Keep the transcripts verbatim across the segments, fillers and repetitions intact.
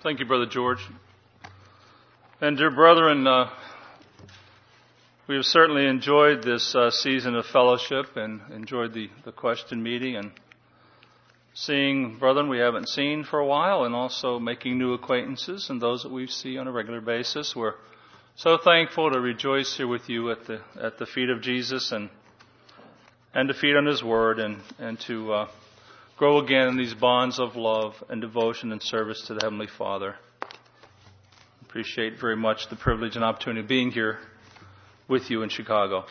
Thank you, Brother George. And dear brethren, uh, we have certainly enjoyed this uh, season of fellowship and enjoyed the, the question meeting and seeing brethren we haven't seen for a while, and also making new acquaintances and those that we see on a regular basis. We're so thankful to rejoice here with you at the at the feet of Jesus and and to feed on His Word and and to uh, grow again in these bonds of love and devotion and service to the Heavenly Father. Appreciate very much the privilege and opportunity of being here with you in Chicago.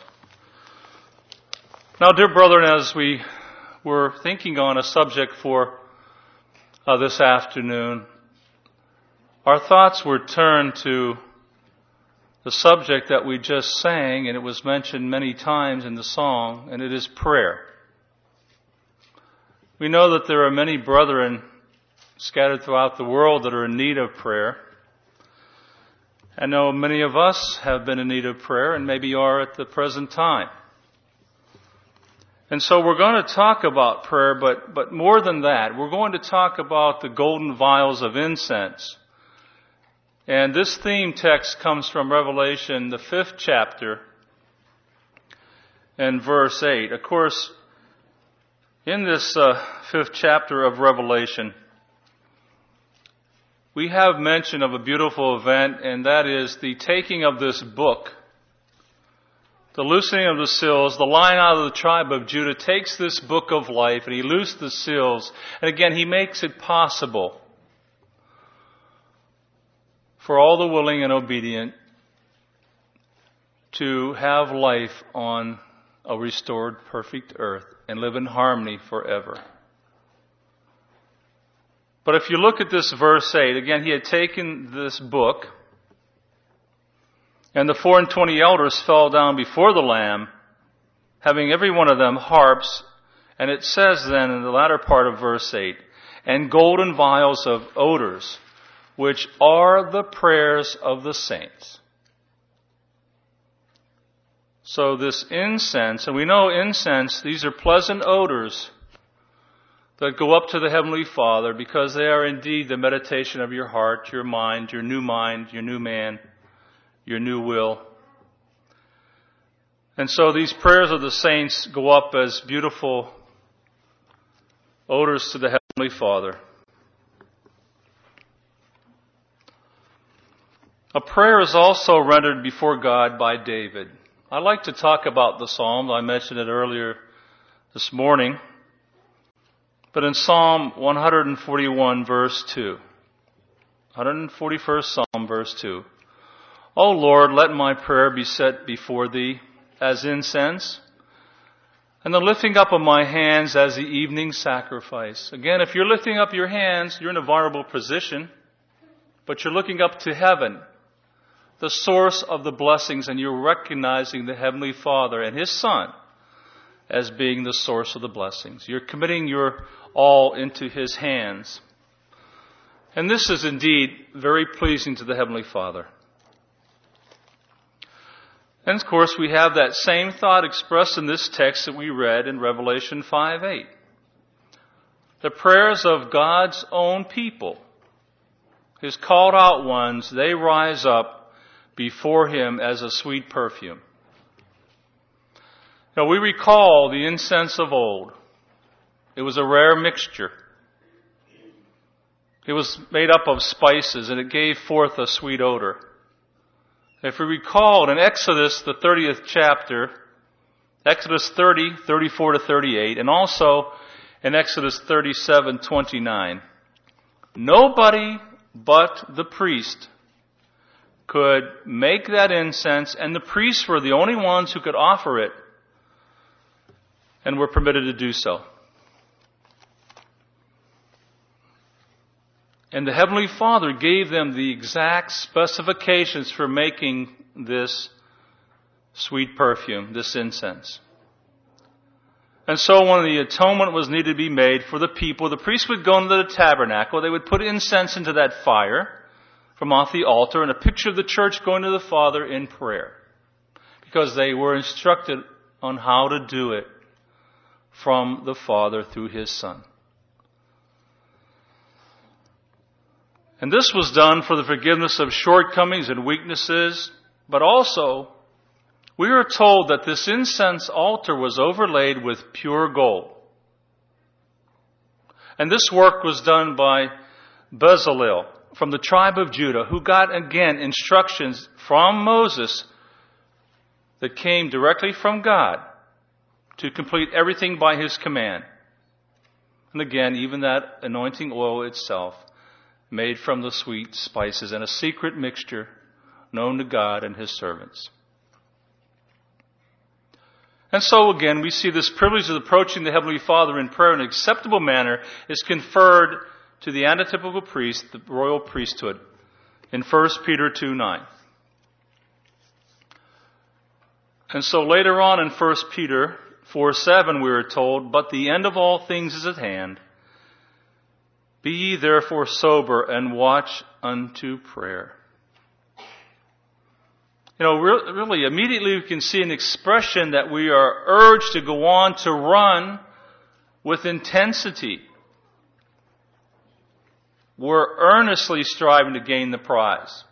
Now, dear brethren, as we were thinking on a subject for uh, this afternoon, our thoughts were turned to the subject that we just sang, and it was mentioned many times in the song, and it is prayer. We know that there are many brethren scattered throughout the world that are in need of prayer. I know many of us have been in need of prayer and maybe are at the present time. And so we're going to talk about prayer, but, but more than that, we're going to talk about the golden vials of incense. And this theme text comes from Revelation, the fifth chapter, and verse eight. Of course, in this uh, fifth chapter of Revelation, we have mention of a beautiful event, and that is the taking of this book, the loosening of the seals. The Lion out of the tribe of Judah takes this book of life, and he loosed the seals. And again, he makes it possible for all the willing and obedient to have life on a restored, perfect earth and live in harmony forever. But if you look at this verse eight, again, he had taken this book, and the four and twenty elders fell down before the Lamb, having every one of them harps, and it says then in the latter part of verse eight, and golden vials of odors, which are the prayers of the saints. So this incense, and we know incense, these are pleasant odors that go up to the Heavenly Father because they are indeed the meditation of your heart, your mind, your new mind, your new man, your new will. And so these prayers of the saints go up as beautiful odors to the Heavenly Father. A prayer is also rendered before God by David. I'd like to talk about the Psalms. I mentioned it earlier this morning. But in Psalm one forty-one, verse two, one forty-first Psalm, verse two, O Lord, let my prayer be set before Thee as incense, and the lifting up of my hands as the evening sacrifice. Again, if you're lifting up your hands, you're in a vulnerable position, but you're looking up to heaven, the source of the blessings, and you're recognizing the Heavenly Father and His Son as being the source of the blessings. You're committing your all into His hands. And this is indeed very pleasing to the Heavenly Father. And of course, we have that same thought expressed in this text that we read in Revelation five eight. The prayers of God's own people, His called out ones, they rise up before Him as a sweet perfume. Now, we recall the incense of old. It was a rare mixture. It was made up of spices, and it gave forth a sweet odor. If we recall in Exodus, the thirtieth chapter, Exodus thirty, thirty-four to thirty-eight, and also in Exodus thirty-seven, twenty-nine, nobody but the priest could make that incense, and the priests were the only ones who could offer it, and were permitted to do so. And the Heavenly Father gave them the exact specifications for making this sweet perfume, this incense. And so when the atonement was needed to be made for the people, the priests would go into the tabernacle, they would put incense into that fire from off the altar, and a picture of the church going to the Father in prayer, because they were instructed on how to do it from the Father through His Son. And this was done for the forgiveness of shortcomings and weaknesses, but also we are told that this incense altar was overlaid with pure gold. And this work was done by Bezalel from the tribe of Judah, who got again instructions from Moses that came directly from God to complete everything by his command. And again, even that anointing oil itself, made from the sweet spices and a secret mixture known to God and his servants. And so again, we see this privilege of approaching the Heavenly Father in prayer in an acceptable manner is conferred to the antitypical priest, the royal priesthood, in First Peter two nine. And so later on in First Peter four seven we are told, "But the end of all things is at hand. Be ye therefore sober and watch unto prayer." You know, really, immediately we can see an expression that we are urged to go on to run with intensity. We're earnestly striving to gain the prize.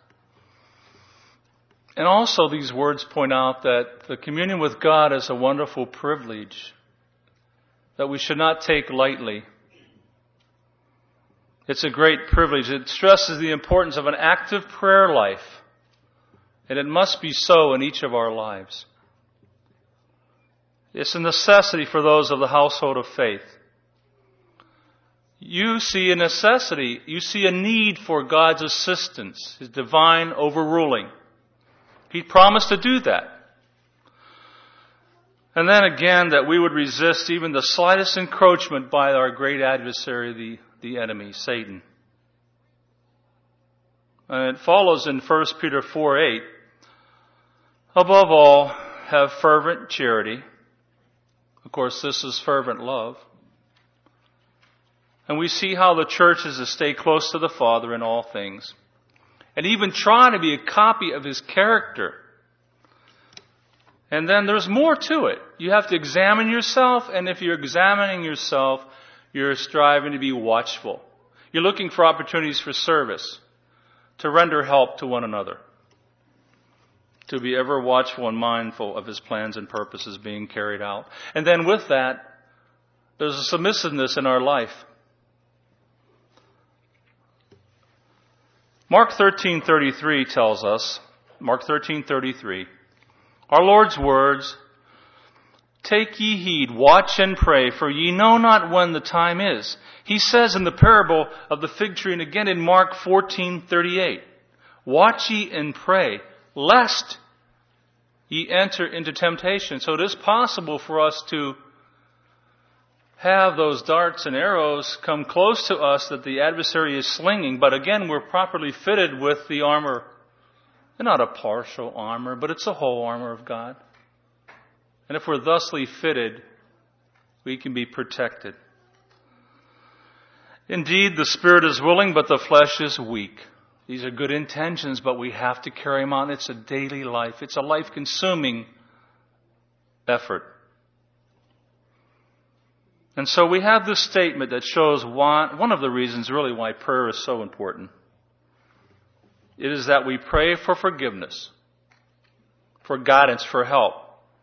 And also these words point out that the communion with God is a wonderful privilege that we should not take lightly. It's a great privilege. It stresses the importance of an active prayer life. And it must be so in each of our lives. It's a necessity for those of the household of faith. You see a necessity, you see a need for God's assistance, His divine overruling. He promised to do that. And then again, that we would resist even the slightest encroachment by our great adversary, the, the enemy, Satan. And it follows in First Peter four eight, "Above all, have fervent charity." Of course, this is fervent love. And we see how the church is to stay close to the Father in all things. And even try to be a copy of His character. And then there's more to it. You have to examine yourself, and if you're examining yourself, you're striving to be watchful. You're looking for opportunities for service, to render help to one another, to be ever watchful and mindful of His plans and purposes being carried out. And then with that, there's a submissiveness in our life. Mark thirteen thirty-three tells us, Mark thirteen thirty-three, our Lord's words, "Take ye heed, watch and pray, for ye know not when the time is." He says in the parable of the fig tree, and again in Mark fourteen thirty-eight, "Watch ye and pray, lest ye enter into temptation." So it is possible for us to have those darts and arrows come close to us that the adversary is slinging, but again, we're properly fitted with the armor. And not a partial armor, but it's a whole armor of God. And if we're thusly fitted, we can be protected. Indeed, the spirit is willing, but the flesh is weak. These are good intentions, but we have to carry them on. It's a daily life. It's a life-consuming effort. And so we have this statement that shows why, one of the reasons really why prayer is so important. It is that we pray for forgiveness, for guidance, for help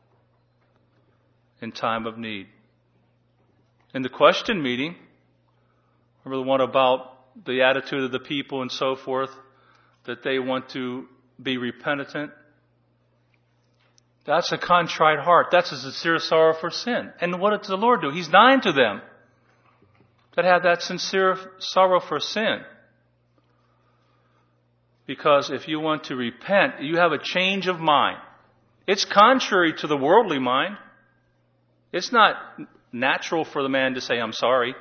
in time of need. In the question meeting, remember the one about the attitude of the people and so forth, that they want to be repentant? That's a contrite heart. That's a sincere sorrow for sin. And what does the Lord do? He's nigh to them that have that sincere sorrow for sin. Because if you want to repent, you have a change of mind. It's contrary to the worldly mind. It's not natural for the man to say, "I'm sorry."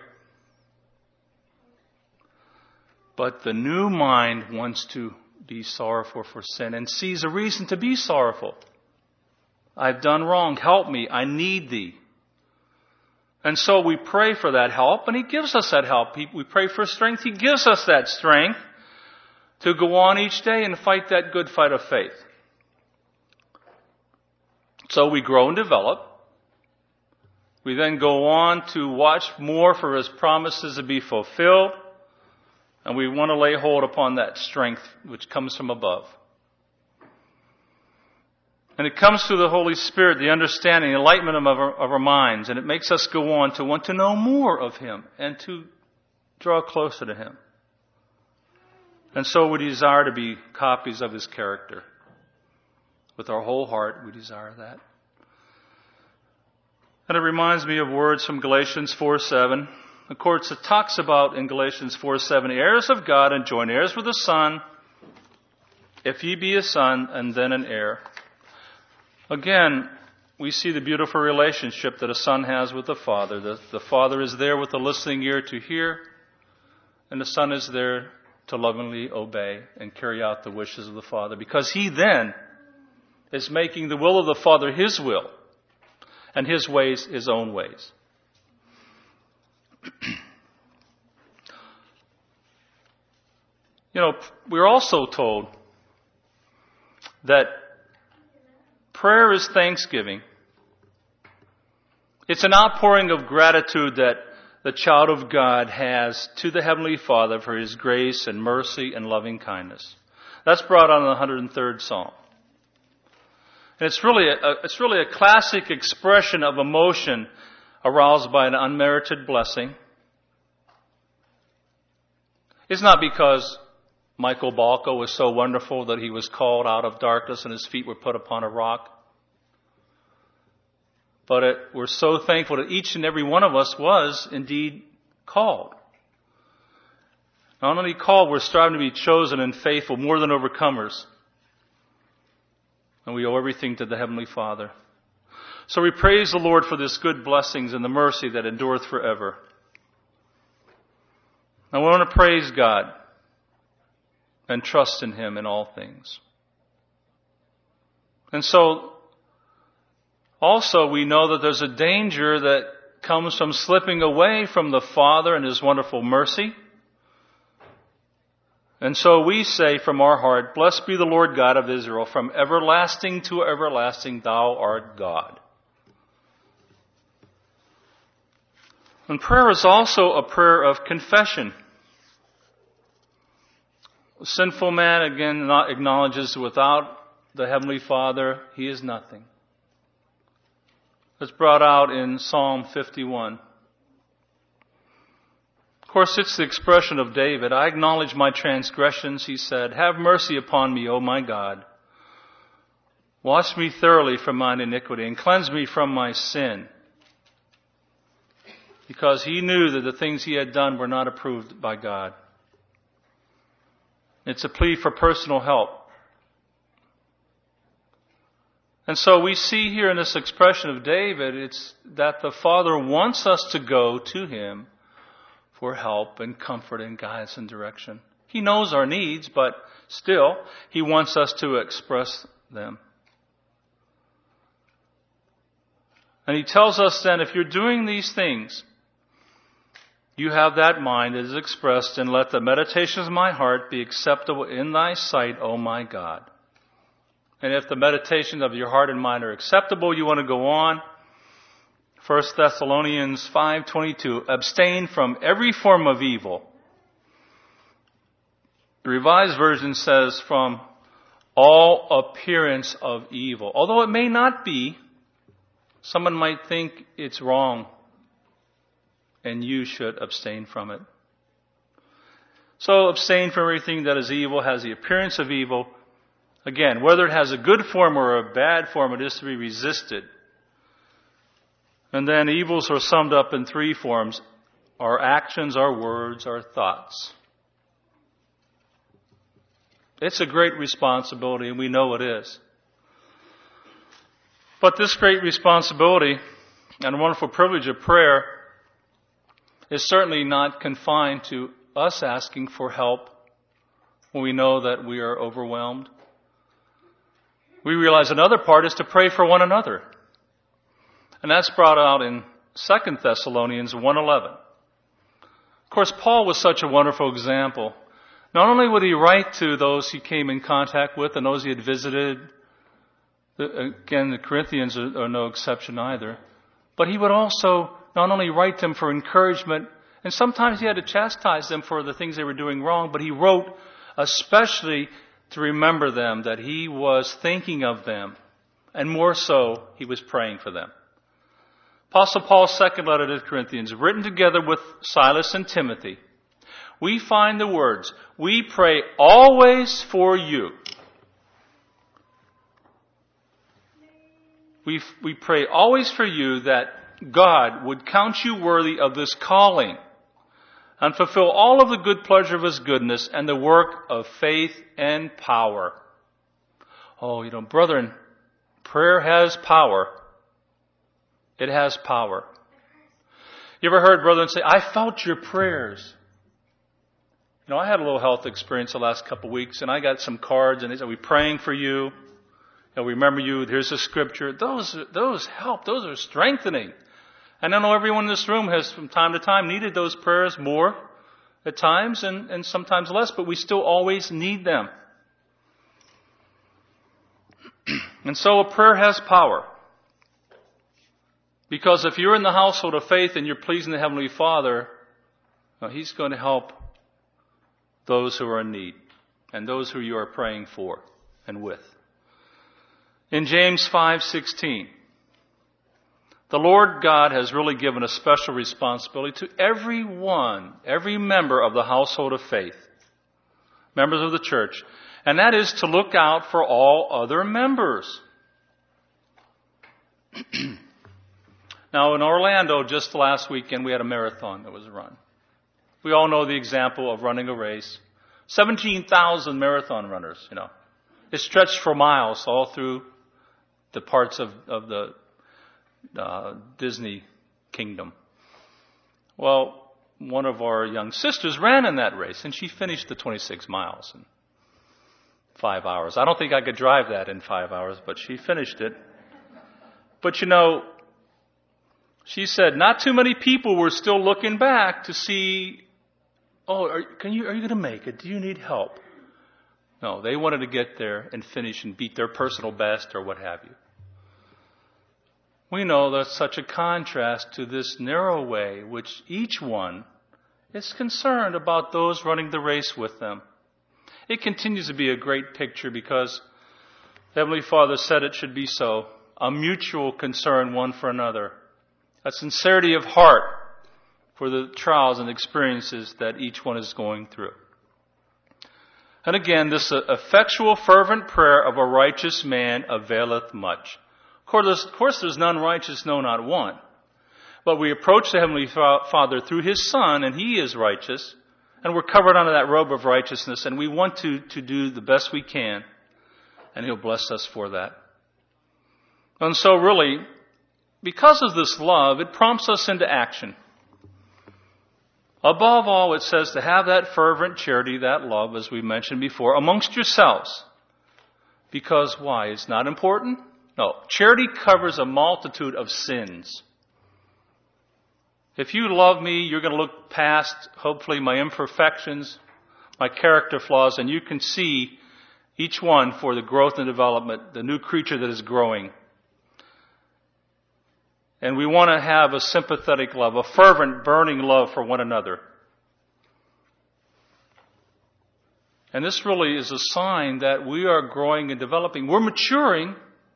But the new mind wants to be sorrowful for sin and sees a reason to be sorrowful. I've done wrong. Help me. I need thee. And so we pray for that help, and He gives us that help. We pray for strength. He gives us that strength to go on each day and fight that good fight of faith. So we grow and develop. We then go on to watch more for His promises to be fulfilled. And we want to lay hold upon that strength which comes from above. And it comes through the Holy Spirit, the understanding, the enlightenment of our, of our minds. And it makes us go on to want to know more of Him and to draw closer to Him. And so we desire to be copies of His character. With our whole heart, we desire that. And it reminds me of words from Galatians four seven. Of course, it talks about in Galatians four seven, heirs of God and joint heirs with the Son, if ye be a son, and then an heir. Again, we see the beautiful relationship that a son has with the father. The, the father is there with a listening ear to hear, and the son is there to lovingly obey and carry out the wishes of the Father, because he then is making the will of the Father his will and his ways his own ways. You know, we're also told that prayer is thanksgiving. It's an outpouring of gratitude that the child of God has to the Heavenly Father for His grace and mercy and loving kindness. That's brought out in the one hundred third Psalm. And it's really a, it's really a classic expression of emotion aroused by an unmerited blessing. It's not because Michael Balko was so wonderful that he was called out of darkness and his feet were put upon a rock. But it, we're so thankful that each and every one of us was indeed called. Not only called, we're striving to be chosen and faithful, more than overcomers. And we owe everything to the Heavenly Father. So we praise the Lord for this good blessings and the mercy that endureth forever. I want to praise God and trust in Him in all things. And so, also, we know that there's a danger that comes from slipping away from the Father and His wonderful mercy. And so we say from our heart, blessed be the Lord God of Israel, from everlasting to everlasting, Thou art God. And prayer is also a prayer of confession. A sinful man, again, not acknowledges without the Heavenly Father, he is nothing. It's brought out in Psalm fifty-one. Of course, it's the expression of David. I acknowledge my transgressions, he said. Have mercy upon me, O my God. Wash me thoroughly from mine iniquity and cleanse me from my sin. Because he knew that the things he had done were not approved by God. It's a plea for personal help. And so we see here in this expression of David, it's that the Father wants us to go to Him for help and comfort and guidance and direction. He knows our needs, but still, He wants us to express them. And He tells us then, if you're doing these things, you have that mind that is expressed, and let the meditations of my heart be acceptable in thy sight, O my God. And if the meditations of your heart and mind are acceptable, you want to go on. First Thessalonians five twenty-two, abstain from every form of evil. The Revised Version says from all appearance of evil. Although it may not be, someone might think it's wrong, and you should abstain from it. So abstain from everything that is evil, has the appearance of evil. Again, whether it has a good form or a bad form, it is to be resisted. And then evils are summed up in three forms: our actions, our words, our thoughts. It's a great responsibility, and we know it is. But this great responsibility and a wonderful privilege of prayer is certainly not confined to us asking for help when we know that we are overwhelmed. We realize another part is to pray for one another. And that's brought out in Second Thessalonians one eleven. Of course, Paul was such a wonderful example. Not only would he write to those he came in contact with and those he had visited, again, the Corinthians are no exception either, but he would also not only write them for encouragement And sometimes he had to chastise them for the things they were doing wrong, but he wrote especially to remember them, that he was thinking of them, and more so, he was praying for them. Apostle Paul's second letter to the Corinthians, written together with Silas and Timothy, we find the words, we pray always for you. We, we pray always for you that God would count you worthy of this calling and fulfill all of the good pleasure of His goodness and the work of faith and power. Oh, you know, brethren, prayer has power. It has power. You ever heard brethren say, I felt your prayers? You know, I had a little health experience the last couple of weeks, and I got some cards, and they said, are we praying for you? You know, we remember you. Here's the scripture. Those, those help. Those are strengthening. And I know everyone in this room has, from time to time, needed those prayers more at times and, and sometimes less, but we still always need them. And so a prayer has power. Because if you're in the household of faith and you're pleasing the Heavenly Father, well, He's going to help those who are in need and those who you are praying for and with. In James five sixteen, the Lord God has really given a special responsibility to everyone, every member of the household of faith, members of the church, and that is to look out for all other members. Now, in Orlando, just last weekend, we had a marathon that was run. We all know the example of running a race. seventeen thousand marathon runners, you know. It stretched for miles all through the parts of, of the uh, Disney kingdom. Well, one of our young sisters ran in that race, and she finished the twenty-six miles in five hours. I don't think I could drive that in five hours, but she finished it. But you know, she said not too many people were still looking back to see, oh, are, can you, are you going to make it? Do you need help? No, they wanted to get there and finish and beat their personal best or what have you. We know that's such a contrast to this narrow way, which each one is concerned about those running the race with them. It continues to be a great picture because Heavenly Father said it should be so. A mutual concern one for another. A sincerity of heart for the trials and experiences that each one is going through. And again, this effectual, fervent prayer of a righteous man availeth much. Of course, of course, there's none righteous, no, not one. But we approach the Heavenly Father through His Son, and He is righteous, and we're covered under that robe of righteousness, and we want to, to do the best we can, and He'll bless us for that. And so really, because of this love, it prompts us into action. Above all, it says to have that fervent charity, that love, as we mentioned before, amongst yourselves. Because why? It's not important? No. Charity covers a multitude of sins. If you love me, you're going to look past, hopefully, my imperfections, my character flaws, and you can see each one for the growth and development, the new creature that is growing. And we want to have a sympathetic love, a fervent, burning love for one another. And this really is a sign that we are growing and developing. We're maturing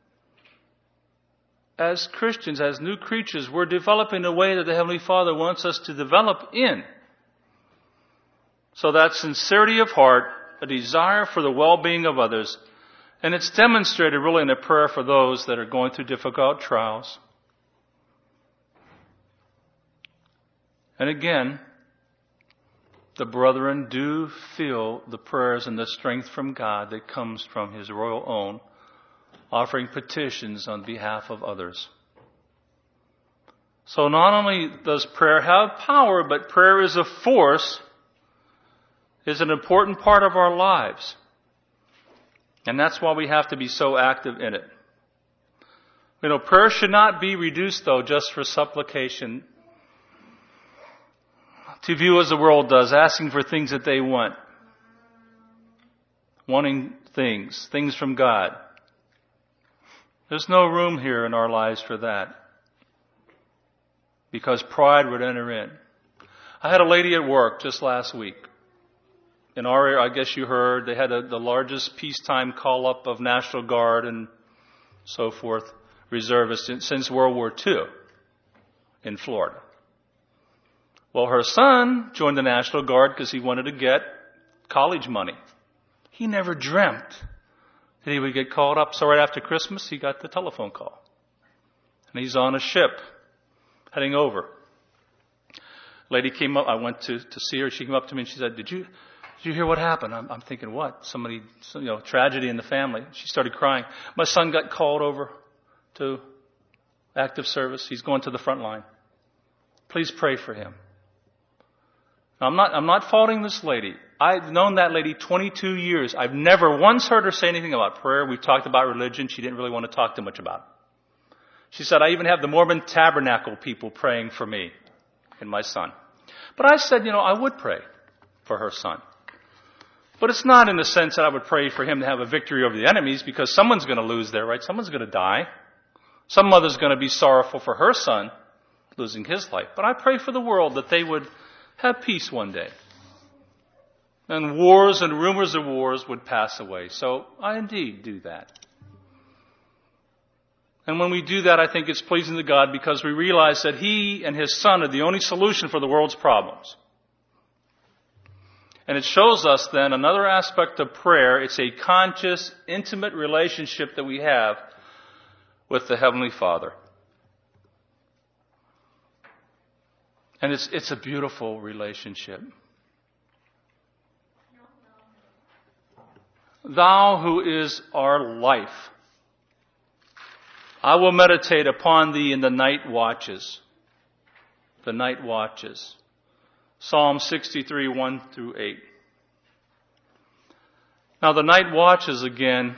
as Christians, as new creatures. We're developing the way that the Heavenly Father wants us to develop in. So that sincerity of heart, a desire for the well-being of others, and it's demonstrated really in a prayer for those that are going through difficult trials. And again, the brethren do feel the prayers and the strength from God that comes from His royal own, offering petitions on behalf of others. So not only does prayer have power, but prayer is a force, is an important part of our lives. And that's why we have to be so active in it. You know, prayer should not be reduced, though, just for supplication, to view as the world does, asking for things that they want. Wanting things, things from God. There's no room here in our lives for that. Because pride would enter in. I had a lady at work just last week. In our area, I guess you heard, they had a, the largest peacetime call-up of National Guard and so forth, reservists since World War Two in Florida. Well, her son joined the National Guard because he wanted to get college money. He never dreamt that he would get called up. So right after Christmas, he got the telephone call. And he's on a ship heading over. Lady came up. I went to, to see her. She came up to me and she said, did you, did you hear what happened? I'm, I'm thinking, what? Somebody, some, you know, tragedy in the family. She started crying. My son got called over to active service. He's going to the front line. Please pray for him. Now, I'm not, I'm not faulting this lady. I've known that lady twenty-two years. I've never once heard her say anything about prayer. We've talked about religion. She didn't really want to talk too much about it. She said, I even have the Mormon Tabernacle people praying for me and my son. But I said, you know, I would pray for her son. But it's not in the sense that I would pray for him to have a victory over the enemies, because someone's going to lose there, right? Someone's going to die. Some mother's going to be sorrowful for her son losing his life. But I pray for the world that they would have peace one day. And wars and rumors of wars would pass away. So I indeed do that. And when we do that, I think it's pleasing to God, because we realize that He and His Son are the only solution for the world's problems. And it shows us then another aspect of prayer. It's a conscious, intimate relationship that we have with the Heavenly Father. And it's, it's a beautiful relationship. Thou who is our life, I will meditate upon Thee in the night watches. The night watches. Psalm sixty-three, one through eight. Now the night watches again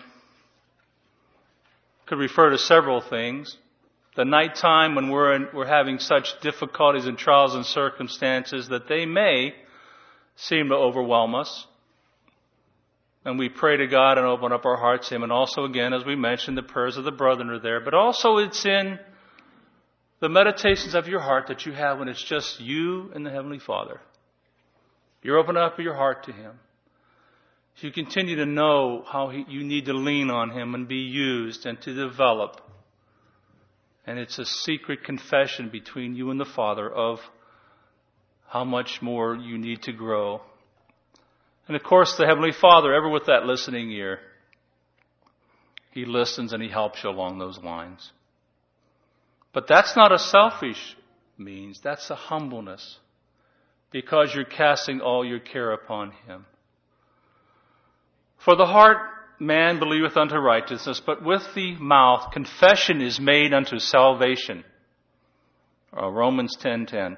could refer to several things. The nighttime when we're in, we're having such difficulties and trials and circumstances that they may seem to overwhelm us. And we pray to God and open up our hearts to Him. And also again, as we mentioned, the prayers of the brethren are there. But also it's in the meditations of your heart that you have when it's just you and the Heavenly Father. You're opening up your heart to Him. You continue to know how he, you need to lean on Him and be used and to develop. And it's a secret confession between you and the Father of how much more you need to grow. And of course, the Heavenly Father, ever with that listening ear, He listens and He helps you along those lines. But that's not a selfish means. That's a humbleness, because you're casting all your care upon Him. For the heart man believeth unto righteousness, but with the mouth confession is made unto salvation. Uh, Romans ten ten.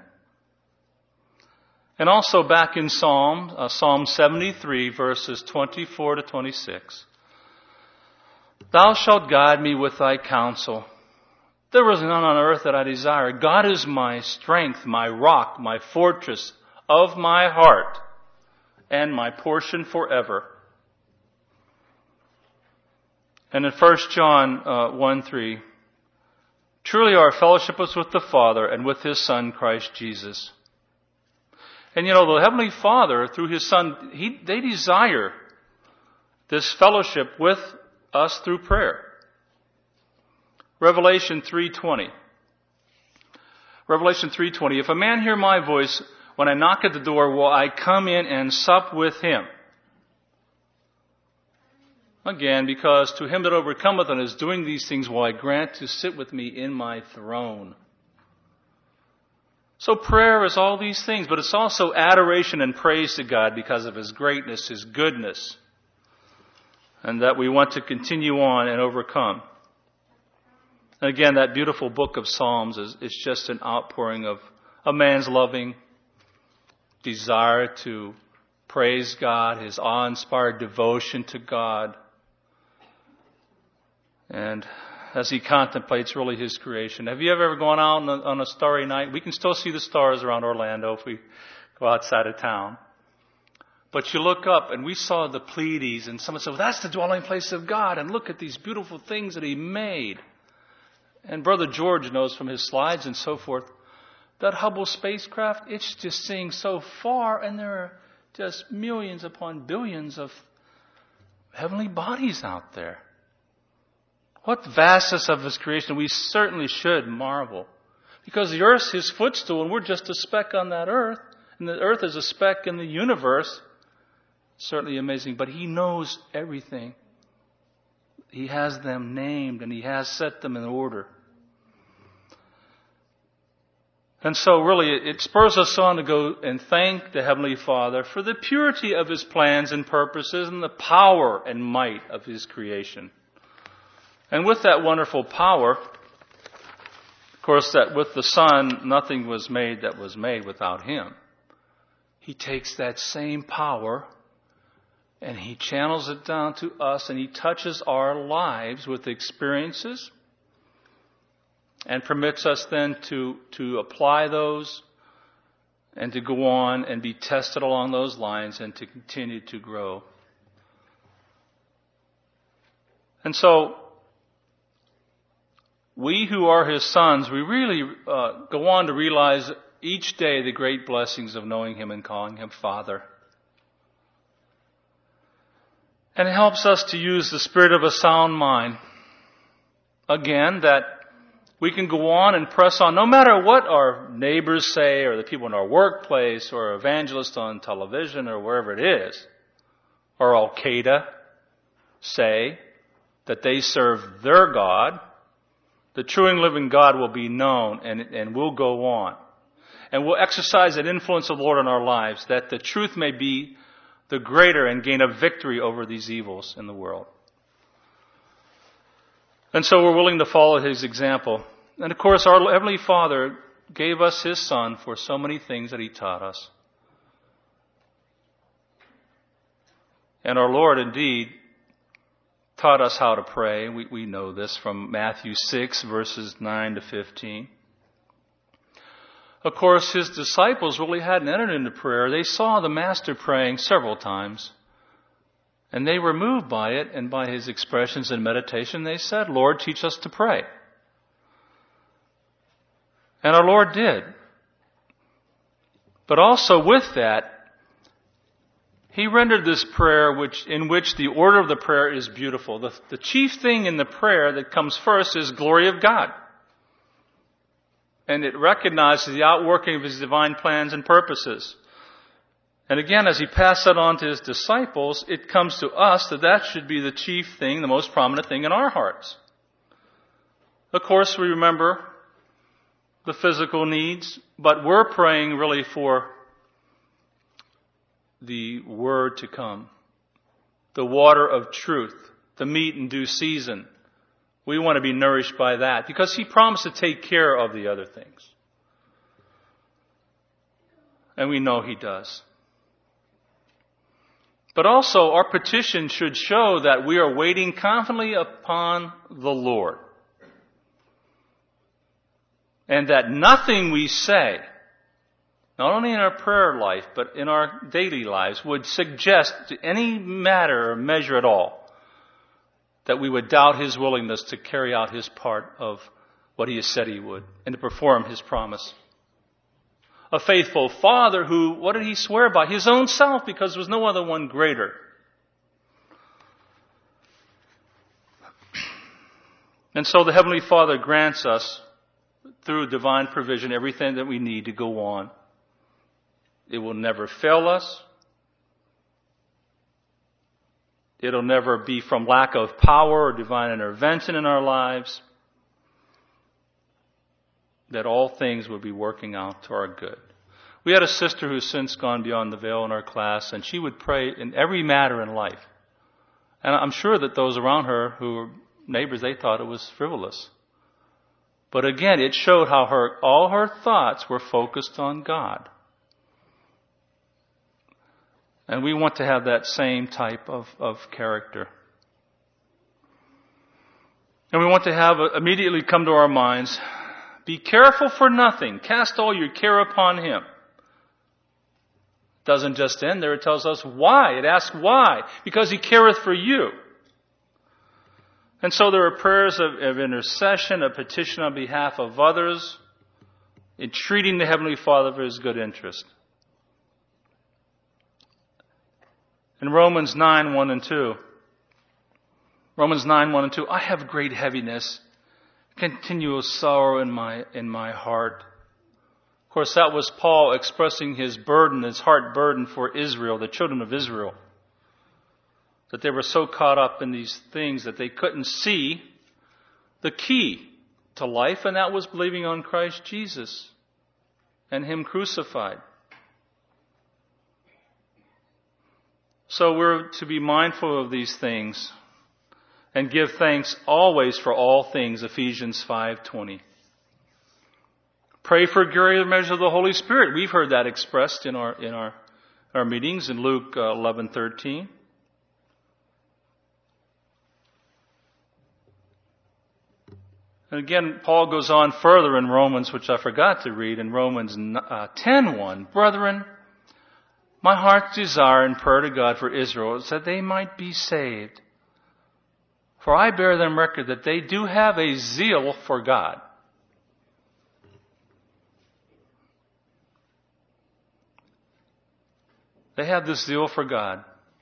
And also back in Psalm, uh, Psalm seventy-three, verses twenty-four to twenty-six. Thou shalt guide me with Thy counsel. There is none on earth that I desire. God is my strength, my rock, my fortress of my heart, and my portion forever. And in First John uh, one three, truly our fellowship is with the Father and with His Son, Christ Jesus. And you know, the Heavenly Father, through His Son, he, they desire this fellowship with us through prayer. Revelation three twenty. Revelation three twenty. If a man hear my voice when I knock at the door, will I come in and sup with him? Again, because to him that overcometh and is doing these things will I grant to sit with me in my throne. So prayer is all these things, but it's also adoration and praise to God because of His greatness, His goodness, and that we want to continue on and overcome. And again, that beautiful book of Psalms is, is just an outpouring of a man's loving desire to praise God, his awe-inspired devotion to God, and as he contemplates really his creation. Have you ever gone out on a, on a starry night? We can still see the stars around Orlando if we go outside of town. But you look up and we saw the Pleiades, and someone said, well, that's the dwelling place of God, and look at these beautiful things that He made. And Brother George knows from his slides and so forth That Hubble spacecraft, it's just seeing so far, and there are just millions upon billions of heavenly bodies out there. What vastness of His creation. We certainly should marvel. Because the earth's His footstool, and we're just a speck on that earth. And the earth is a speck in the universe. Certainly amazing. But He knows everything. He has them named, and He has set them in order. And so really it spurs us on to go and thank the Heavenly Father for the purity of His plans and purposes and the power and might of His creation. And with that wonderful power, of course, that with the Son, nothing was made that was made without Him. He takes that same power and He channels it down to us, and He touches our lives with experiences and permits us then to, to apply those and to go on and be tested along those lines and to continue to grow. And so, we who are His sons, we really uh, go on to realize each day the great blessings of knowing Him and calling Him Father. And it helps us to use the spirit of a sound mind. Again, that we can go on and press on, no matter what our neighbors say, or the people in our workplace, or evangelists on television, or wherever it is, or Al-Qaeda say that they serve their God. The true and living God will be known, and, and we'll go on. And we'll exercise that influence of the Lord in our lives, that the truth may be the greater and gain a victory over these evils in the world. And so we're willing to follow His example. And of course, our Heavenly Father gave us His Son for so many things that He taught us. And our Lord indeed taught us how to pray. We, we know this from Matthew six, verses nine to fifteen. Of course, His disciples really hadn't entered into prayer. They saw the Master praying several times. And they were moved by it and by His expressions and meditation. They said, Lord, teach us to pray. And our Lord did. But also with that, He rendered this prayer which, in which the order of the prayer is beautiful. The, the chief thing in the prayer that comes first is glory of God. And it recognizes the outworking of His divine plans and purposes. And again, as He passed that on to His disciples, it comes to us that that should be the chief thing, the most prominent thing in our hearts. Of course, we remember the physical needs, but we're praying really for the Word to come, the water of truth, the meat in due season. We want to be nourished by that because He promised to take care of the other things. And we know He does. But also, our petition should show that we are waiting confidently upon the Lord. And that nothing we say, not only in our prayer life, but in our daily lives, would suggest to any matter or measure at all that we would doubt His willingness to carry out His part of what He has said He would and to perform His promise. A faithful Father who, what did He swear by? His own self, because there was no other one greater. And so the Heavenly Father grants us, through divine provision, everything that we need to go on. It will never fail us. It'll never be from lack of power or divine intervention in our lives. That all things will be working out to our good. We had a sister who's since gone beyond the veil in our class, and she would pray in every matter in life. And I'm sure that those around her who were neighbors, they thought it was frivolous. But again, it showed how her all her thoughts were focused on God. And we want to have that same type of, of character. And we want to have a, immediately come to our minds, be careful for nothing. Cast all your care upon Him. It doesn't just end there. It tells us why. It asks why. Because He careth for you. And so there are prayers of, of intercession, a petition on behalf of others. in treating the Heavenly Father for His good interest. In Romans nine, one and two, Romans nine, one and two, I have great heaviness, continual sorrow in my, in my heart. Of course, that was Paul expressing his burden, his heart burden for Israel, the children of Israel. That they were so caught up in these things that they couldn't see the key to life, and that was believing on Christ Jesus and Him crucified. So we're to be mindful of these things and give thanks always for all things, Ephesians five twenty. Pray for greater measure of the Holy Spirit. We've heard that expressed in our in our, our meetings in Luke uh, eleven thirteen. And again, Paul goes on further in Romans, which I forgot to read, in Romans uh, ten one. Brethren, my heart's desire and prayer to God for Israel is that they might be saved. For I bear them record that they do have a zeal for God. They have this zeal for God.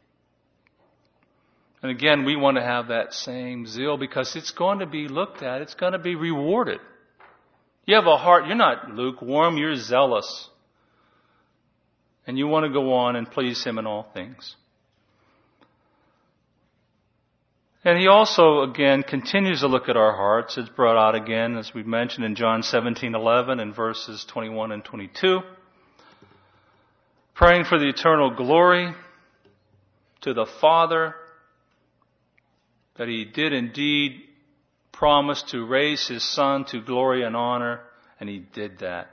And again, we want to have that same zeal because it's going to be looked at. It's going to be rewarded. You have a heart, you're not lukewarm, you're zealous. And you want to go on and please Him in all things. And He also, again, continues to look at our hearts. It's brought out again, as we mentioned in John seventeen eleven and verses twenty-one and twenty-two. Praying for the eternal glory to the Father, that He did indeed promise to raise His Son to glory and honor, and He did that.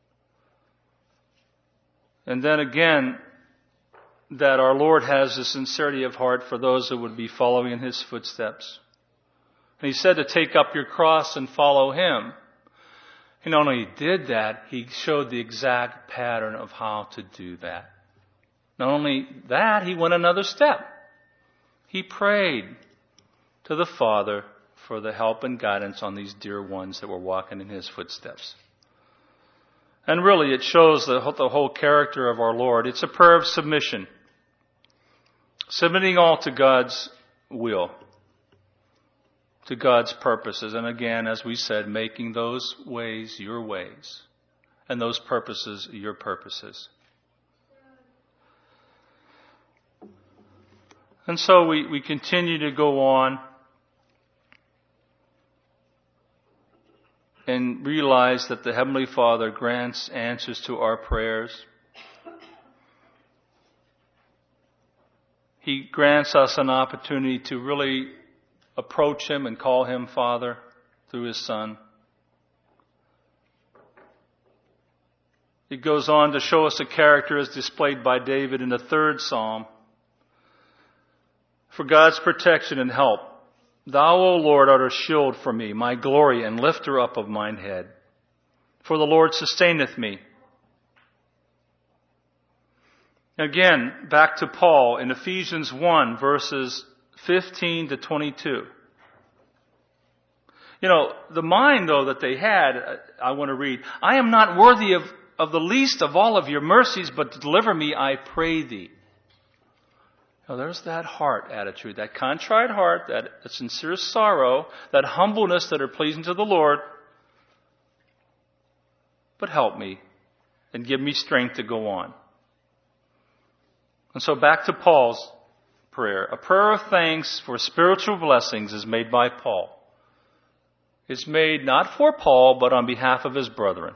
And then again, that our Lord has a sincerity of heart for those that would be following in His footsteps. And He said to take up your cross and follow Him. He not only did that, He showed the exact pattern of how to do that. Not only that, He went another step. He prayed to the Father for the help and guidance on these dear ones that were walking in His footsteps. And really, it shows the, the whole character of our Lord. It's a prayer of submission. Submitting all to God's will, to God's purposes. And again, as we said, making those ways your ways and those purposes your purposes. And so we, we continue to go on and realize that the Heavenly Father grants answers to our prayers. He grants us an opportunity to really approach Him and call Him Father through His Son. It goes on to show us a character as displayed by David in the third Psalm. For God's protection and help, Thou, O Lord, art a shield for me, my glory and lifter up of mine head. For the Lord sustaineth me. Again, back to Paul in Ephesians one, verses fifteen to twenty-two. You know, the mind, though, that they had, I want to read, I am not worthy of, of the least of all of your mercies, but deliver me, I pray thee. Now, there's that heart attitude, that contrite heart, that sincere sorrow, that humbleness that are pleasing to the Lord. But help me and give me strength to go on. And so back to Paul's prayer. A prayer of thanks for spiritual blessings is made by Paul. It's made not for Paul, but on behalf of his brethren.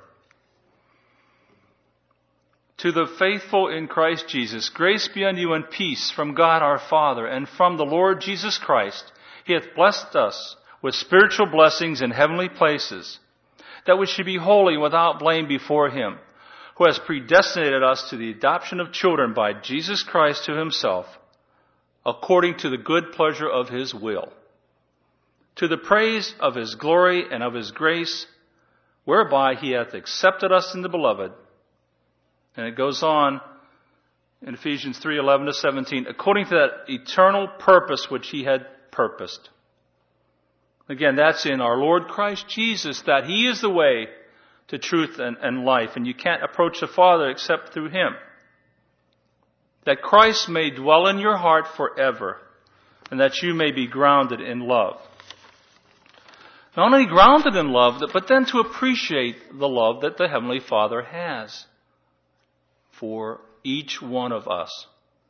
To the faithful in Christ Jesus, grace be unto you and peace from God our Father and from the Lord Jesus Christ. He hath blessed us with spiritual blessings in heavenly places, that we should be holy without blame before Him, who has predestinated us to the adoption of children by Jesus Christ to Himself, according to the good pleasure of His will, to the praise of His glory and of His grace, whereby He hath accepted us in the Beloved. And it goes on in Ephesians three eleven to seventeen, according to that eternal purpose which He had purposed. Again, that's in our Lord Christ Jesus, that He is the way, to truth and, and life, and you can't approach the Father except through Him. That Christ may dwell in your heart forever, and that you may be grounded in love. Not only grounded in love, but then to appreciate the love that the Heavenly Father has for each one of us.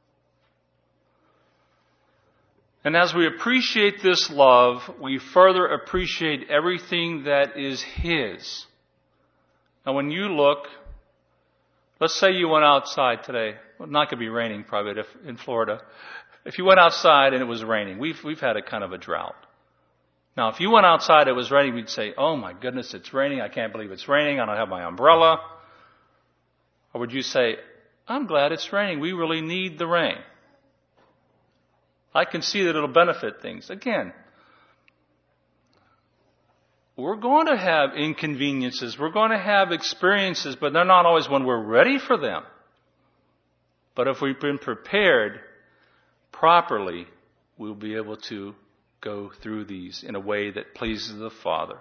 And as we appreciate this love, we further appreciate everything that is His. Now when you look, let's say you went outside today. Well, not going to be raining probably if, in Florida. If you went outside and it was raining, we've, we've had a kind of a drought. Now, if you went outside and it was raining, we'd say, oh my goodness, it's raining. I can't believe it's raining. I don't have my umbrella. Or would you say, I'm glad it's raining. We really need the rain. I can see that it'll benefit things. Again, we're going to have inconveniences. We're going to have experiences, but they're not always when we're ready for them. But if we've been prepared properly, we'll be able to go through these in a way that pleases the Father.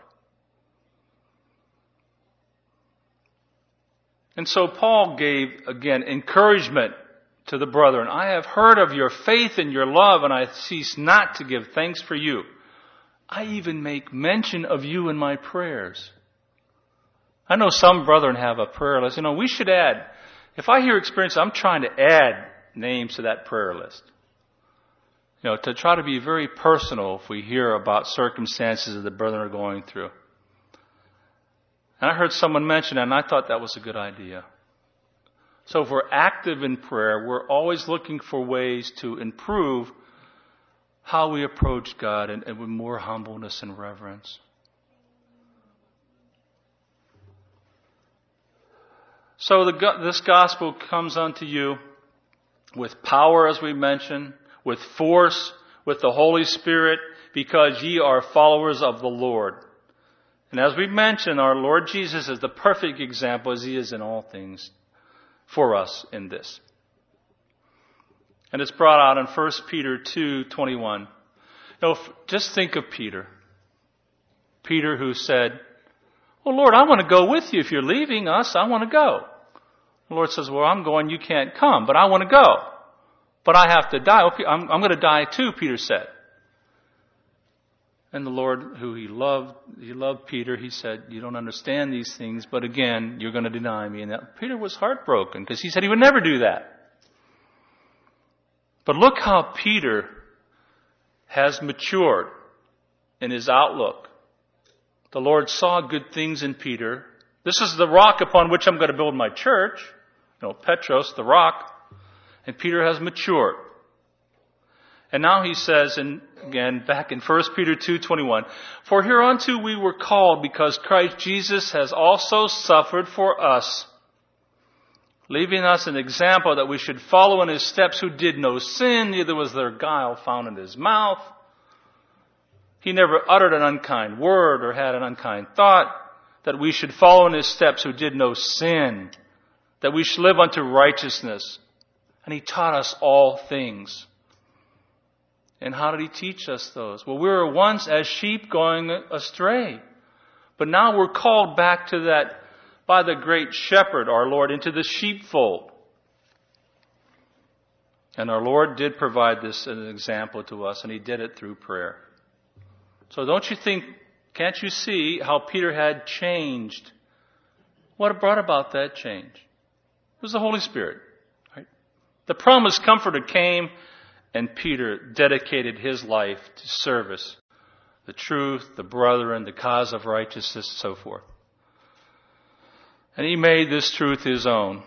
And so Paul gave, again, encouragement to the brethren. I have heard of your faith and your love, and I cease not to give thanks for you. I even make mention of you in my prayers. I know some brethren have a prayer list. You know, we should add, if I hear experience, I'm trying to add names to that prayer list. You know, to try to be very personal if we hear about circumstances that the brethren are going through. And I heard someone mention that, and I thought that was a good idea. So if we're active in prayer, we're always looking for ways to improve how we approach God and, and with more humbleness and reverence. So the, this gospel comes unto you with power, as we mentioned, with force, with the Holy Spirit, because ye are followers of the Lord. And as we mentioned, our Lord Jesus is the perfect example, as He is in all things, for us in this. And it's brought out in First Peter two twenty-one. You know, just think of Peter. Peter who said, well, Lord, I want to go with you. If you're leaving us, I want to go. The Lord says, well, I'm going, you can't come, but I want to go. But I have to die. I'm, I'm going to die too, Peter said. And the Lord, who he loved, he loved Peter, he said, you don't understand these things, but again, you're going to deny me. And that, Peter was heartbroken because he said he would never do that. But look how Peter has matured in his outlook. The Lord saw good things in Peter. This is the rock upon which I'm going to build my church. You know, Petros, the rock. And Peter has matured. And now he says, and again, back in First Peter two twenty-one, for hereunto we were called, because Christ Jesus has also suffered for us, leaving us an example that we should follow in His steps, who did no sin, neither was there guile found in His mouth. He never uttered an unkind word or had an unkind thought, that we should follow in His steps, who did no sin, that we should live unto righteousness. And He taught us all things. And how did He teach us those? Well, we were once as sheep going astray. But now we're called back to that by the great shepherd, our Lord, into the sheepfold. And our Lord did provide this as an example to us, and He did it through prayer. So don't you think, can't you see how Peter had changed? What brought about that change? It was the Holy Spirit. The promised Comforter came, and Peter dedicated his life to service, the truth, the brethren, the cause of righteousness, and so forth. And he made this truth his own.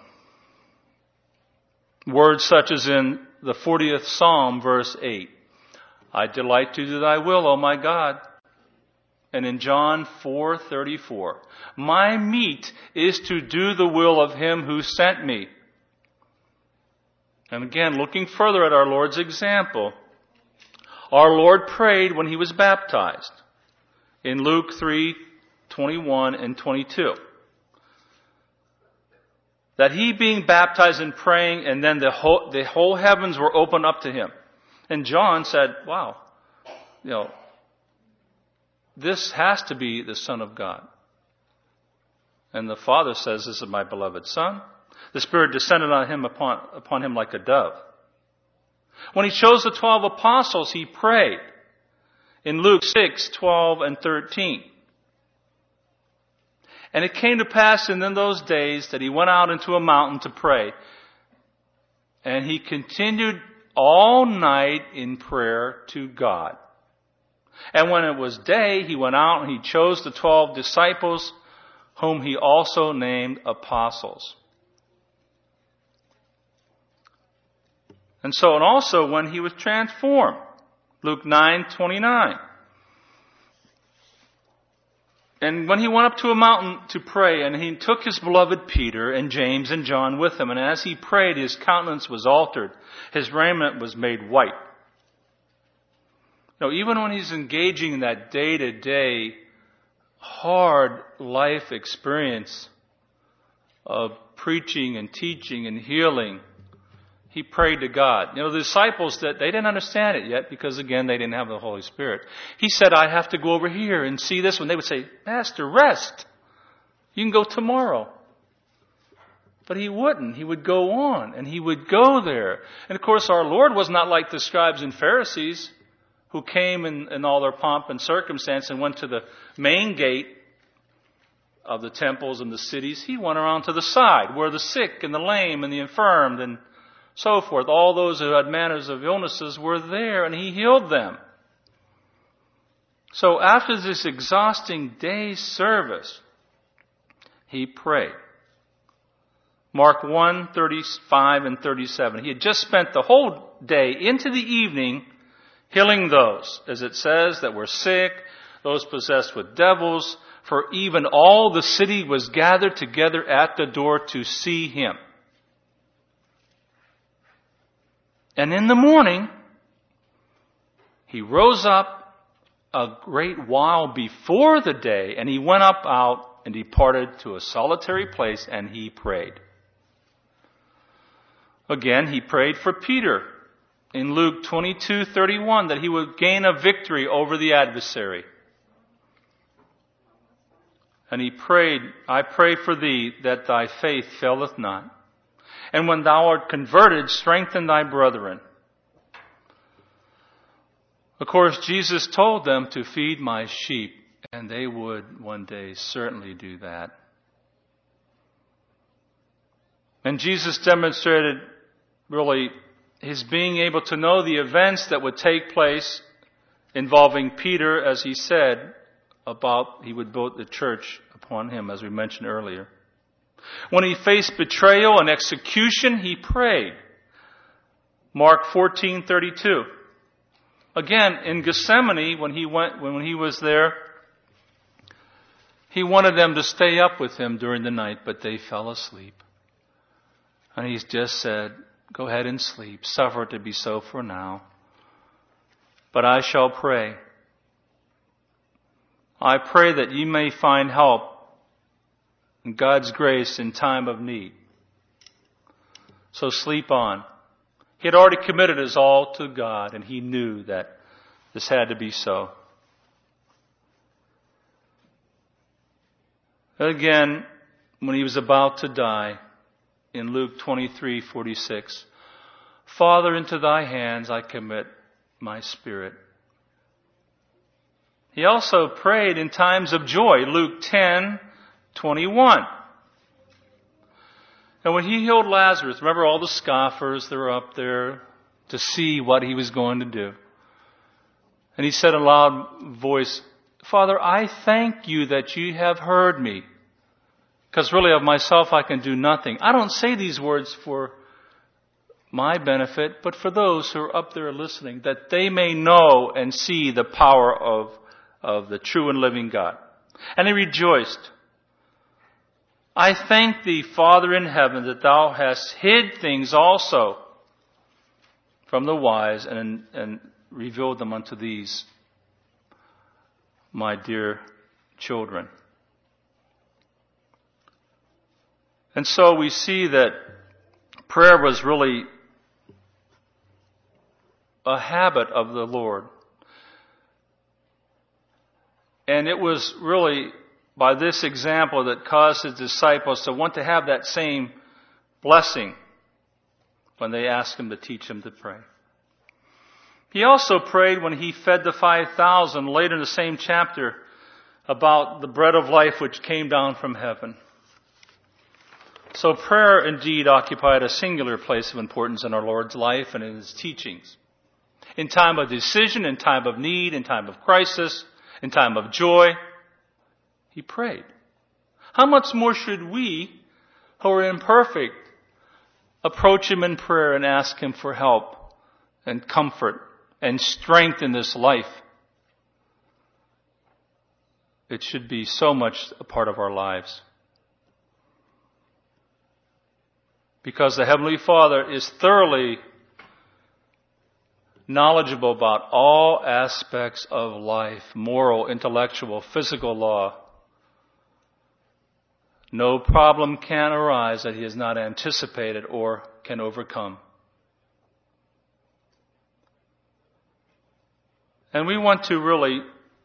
Words such as in the fortieth Psalm, verse eight, I delight to do thy will, O my God. And in John four thirty-four, my meat is to do the will of Him who sent me. And again, looking further at our Lord's example, our Lord prayed when He was baptized in Luke three twenty-one and twenty-two. That He being baptized and praying, and then the whole, the whole heavens were opened up to Him. And John said, wow, you know, this has to be the Son of God. And the Father says, "This is my beloved Son." The Spirit descended on him upon, upon him like a dove. When he chose the twelve apostles, he prayed in Luke six, twelve, and thirteen. And it came to pass in those days that he went out into a mountain to pray. And he continued all night in prayer to God. And when it was day, he went out and he chose the twelve disciples, whom he also named apostles. And so, and also when he was transformed, Luke nine twenty-nine. And when he went up to a mountain to pray, and he took his beloved Peter and James and John with him, and as he prayed, his countenance was altered. His raiment was made white. Now, even when he's engaging in that day-to-day, hard life experience of preaching and teaching and healing, he prayed to God. You know, the disciples, that they didn't understand it yet because, again, they didn't have the Holy Spirit. He said, "I have to go over here and see this one." They would say, "Master, rest. You can go tomorrow." But he wouldn't. He would go on, and he would go there. And, of course, our Lord was not like the scribes and Pharisees who came in, in all their pomp and circumstance and went to the main gate of the temples and the cities. He went around to the side where the sick and the lame and the infirmed and so forth, all those who had manners of illnesses were there, and he healed them. So after this exhausting day's service, he prayed. Mark one, thirty-five and thirty-seven. He had just spent the whole day into the evening healing those, as it says, that were sick, those possessed with devils, for even all the city was gathered together at the door to see him. And in the morning, he rose up a great while before the day, and he went up out and departed to a solitary place, and he prayed. Again, he prayed for Peter in Luke twenty-two thirty-one, that he would gain a victory over the adversary. And he prayed, "I pray for thee that thy faith faileth not. And when thou art converted, strengthen thy brethren." Of course, Jesus told them to feed my sheep, and they would one day certainly do that. And Jesus demonstrated really his being able to know the events that would take place involving Peter, as he said, about he would build the church upon him, as we mentioned earlier. When he faced betrayal and execution, he prayed. Mark fourteen thirty-two. Again, in Gethsemane, when he went, when he was there, he wanted them to stay up with him during the night, but they fell asleep. And he just said, "Go ahead and sleep. Suffer it to be so for now. But I shall pray. I pray that ye may find help and God's grace in time of need. So sleep on." He had already committed his all to God, and he knew that this had to be so. Again, when he was about to die, in Luke twenty-three forty-six, "Father, into thy hands I commit my spirit." He also prayed in times of joy, Luke ten twenty-one. And when he healed Lazarus, remember all the scoffers that were up there to see what he was going to do. And he said in a loud voice, "Father, I thank you that you have heard me. Because really of myself I can do nothing." I don't say these words for my benefit, but for those who are up there listening, that they may know and see the power of, of the true and living God. And he rejoiced. "I thank thee, Father in heaven, that thou hast hid things also from the wise and, and revealed them unto these, my dear children." And so we see that prayer was really a habit of the Lord. And it was really by this example that caused his disciples to want to have that same blessing when they asked him to teach him to pray. He also prayed when he fed the five thousand, later in the same chapter, about the bread of life which came down from heaven. So prayer indeed occupied a singular place of importance in our Lord's life and in his teachings. In time of decision, in time of need, in time of crisis, in time of joy, he prayed. How much more should we, who are imperfect, approach him in prayer and ask him for help and comfort and strength in this life? It should be so much a part of our lives. Because the Heavenly Father is thoroughly knowledgeable about all aspects of life, moral, intellectual, physical law. No problem can arise that he has not anticipated or can overcome. And we want to really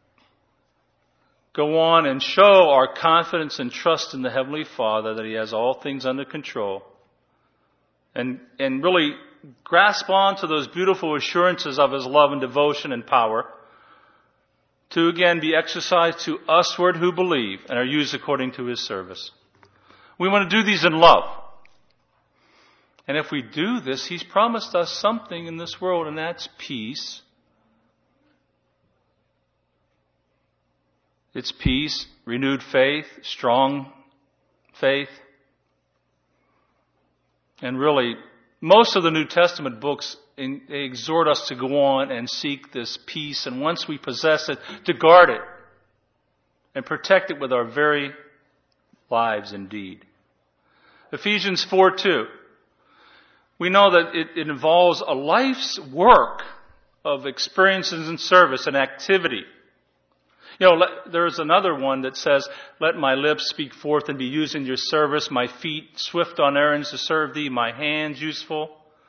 go on and show our confidence and trust in the Heavenly Father that he has all things under control. And, and really grasp on to those beautiful assurances of his love and devotion and power to again be exercised to usward who believe and are used according to his service. We want to do these in love. And if we do this, he's promised us something in this world, and that's peace. It's peace, renewed faith, strong faith. And really, most of the New Testament books in, they exhort us to go on and seek this peace, and once we possess it, to guard it and protect it with our very lives indeed. Ephesians four two. We know that it, it involves a life's work of experiences and service and activity. You know, let, there's another one that says, let my lips speak forth and be used in your service, my feet swift on errands to serve thee, my hands useful.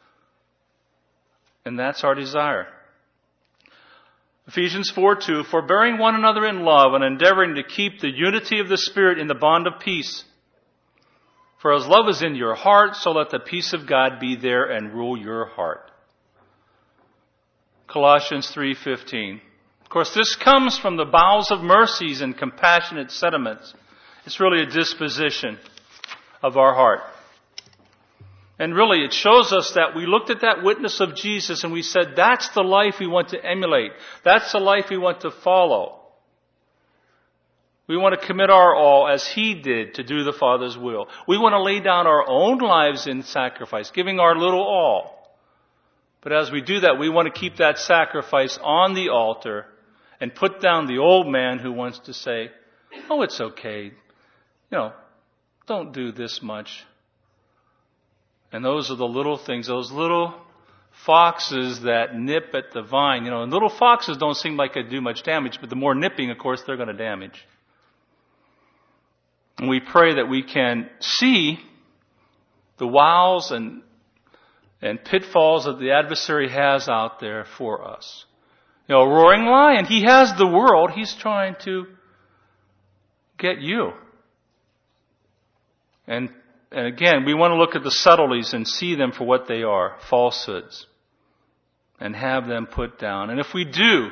And that's our desire. Ephesians four two, forbearing one another in love and endeavoring to keep the unity of the Spirit in the bond of peace. For as love is in your heart, so let the peace of God be there and rule your heart. Colossians three fifteen. Of course, this comes from the bowels of mercies and compassionate sentiments. It's really a disposition of our heart. And really, it shows us that we looked at that witness of Jesus and we said, that's the life we want to emulate. That's the life we want to follow. We want to commit our all as he did to do the Father's will. We want to lay down our own lives in sacrifice, giving our little all. But as we do that, we want to keep that sacrifice on the altar and put down the old man who wants to say, oh, it's okay. You know, don't do this much. And those are the little things, those little foxes that nip at the vine. You know, and little foxes don't seem like they do much damage, but the more nipping, of course, they're going to damage. And we pray that we can see the wiles and, and pitfalls that the adversary has out there for us. You know, a roaring lion, he has the world. He's trying to get you. And, and again, we want to look at the subtleties and see them for what they are, falsehoods, and have them put down. And if we do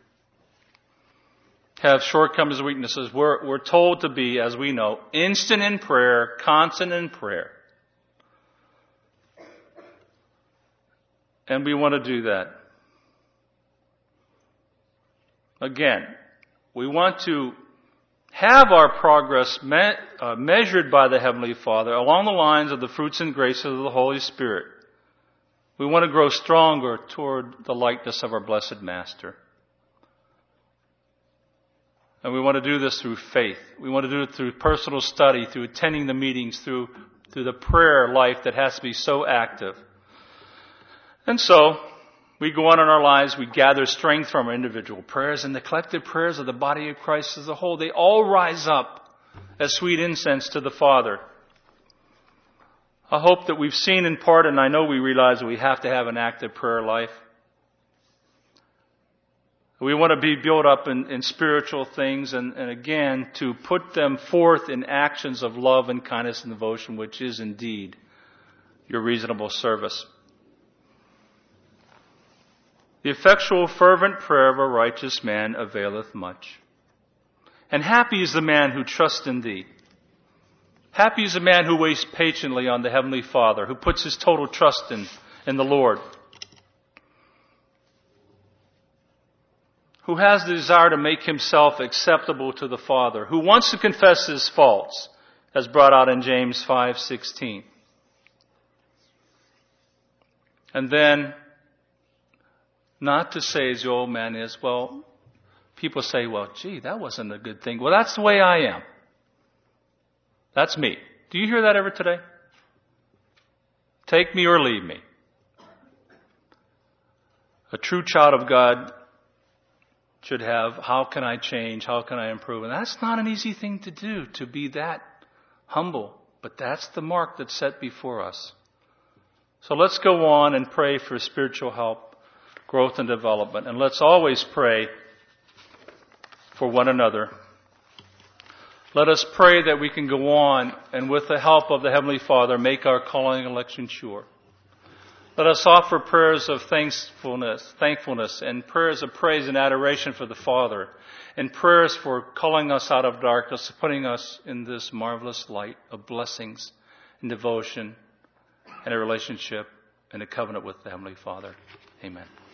have shortcomings and weaknesses, we're, we're told to be, as we know, instant in prayer, constant in prayer. And we want to do that. Again, we want to have our progress me- uh, measured by the Heavenly Father along the lines of the fruits and graces of the Holy Spirit. We want to grow stronger toward the likeness of our blessed Master. And we want to do this through faith. We want to do it through personal study, through attending the meetings, through, through the prayer life that has to be so active. And so, we go on in our lives, we gather strength from our individual prayers, and the collective prayers of the body of Christ as a whole, they all rise up as sweet incense to the Father. I hope that we've seen in part, and I know we realize that we have to have an active prayer life. We want to be built up in, in spiritual things and, and again, to put them forth in actions of love and kindness and devotion, which is indeed your reasonable service. The effectual fervent prayer of a righteous man availeth much. And happy is the man who trusts in thee. Happy is the man who waits patiently on the Heavenly Father, who puts his total trust in, in the Lord. Who has the desire to make himself acceptable to the Father, who wants to confess his faults, as brought out in James five sixteen. And then, not to say as the old man is, well, people say, well, gee, that wasn't a good thing. Well, that's the way I am. That's me. Do you hear that ever today? Take me or leave me. A true child of God should have, how can I change? How can I improve? And that's not an easy thing to do, to be that humble. But that's the mark that's set before us. So let's go on and pray for spiritual help, growth and development. And let's always pray for one another. Let us pray that we can go on and with the help of the Heavenly Father make our calling and election sure. Let us offer prayers of thankfulness, thankfulness and prayers of praise and adoration for the Father, and prayers for calling us out of darkness, putting us in this marvelous light of blessings and devotion and a relationship and a covenant with the Heavenly Father. Amen.